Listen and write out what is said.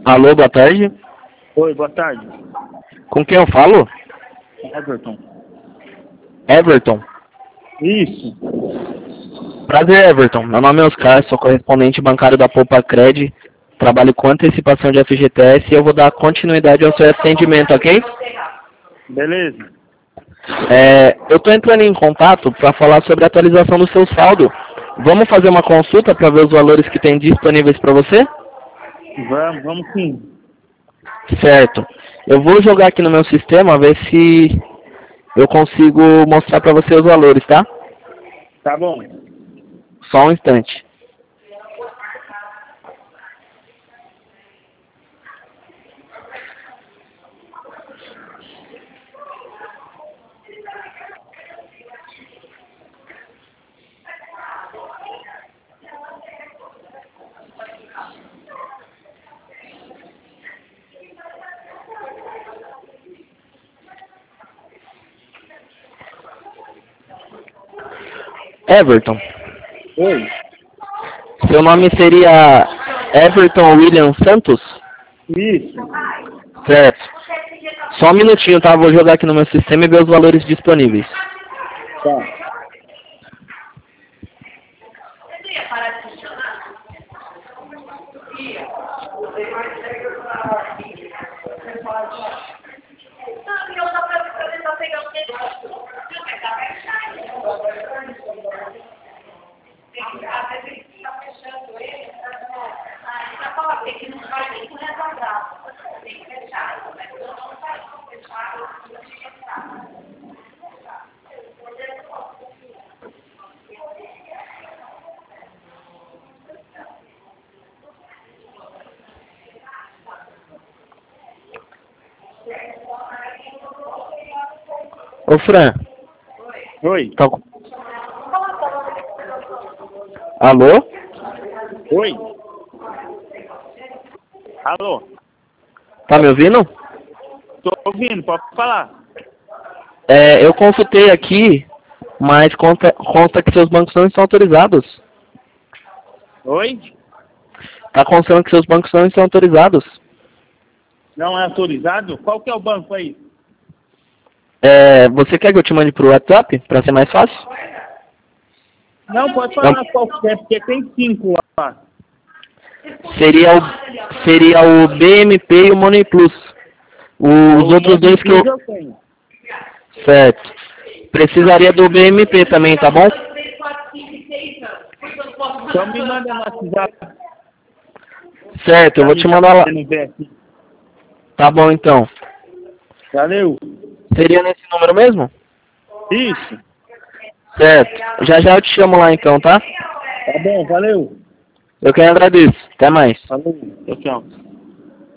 Alô, boa tarde. Oi, boa tarde. Com quem eu falo? Everton. Everton. Isso. Prazer, Everton. Meu nome é Oscar, sou correspondente bancário da Poupa Cred. Trabalho com antecipação de FGTS e eu vou dar continuidade ao seu atendimento, ok? Beleza. Eu estou entrando em contato para falar sobre a atualização do seu saldo. Vamos fazer uma consulta para ver os valores que tem disponíveis para você? Vamos sim. Certo. Eu vou jogar aqui no meu sistema, ver se eu consigo mostrar para você os valores, tá? Tá bom. Só um instante. Everton, Oi. seu nome seria Everton William Santos? Isso. Certo. Só um minutinho, tá? Vou jogar aqui no meu sistema e ver os valores disponíveis. Tá. Ô, Fran. Oi. Tá... Alô? Oi. Alô. Tá me ouvindo? Tô ouvindo, pode falar. Eu consultei aqui, mas consta que seus bancos não estão autorizados. Oi? Tá constando que seus bancos não estão autorizados. Não é autorizado? Qual que é o banco aí? Você quer que eu te mande pro WhatsApp, para ser mais fácil? Não, pode falar qual que é, porque tem 5 lá. Seria o BMP e o Money Plus. Os outros dois que eu tenho. Certo. Precisaria do BMP também, tá bom? Então me manda no WhatsApp. Certo, eu vou te mandar lá. Aqui. Tá bom, então. Valeu. Seria nesse número mesmo? Isso. Certo. Já já eu te chamo lá, então, tá? Tá bom, valeu. Eu que agradeço. Até mais. Valeu. Tchau, tchau.